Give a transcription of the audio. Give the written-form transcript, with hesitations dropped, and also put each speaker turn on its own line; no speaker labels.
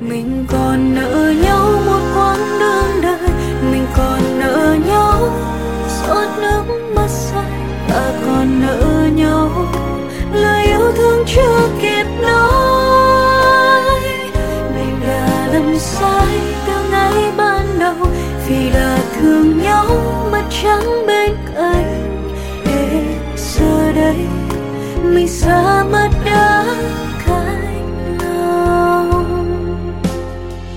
Mình còn nợ nhau một quãng đường đời, mình còn nợ nhau giọt nước mắt say, và còn nợ nhau lời yêu thương chưa kịp nói. Mình đã làm sai từ ngày ban đầu, vì là thương nhau mà chẳng bên cạnh. Để giờ đây mình xa mất đã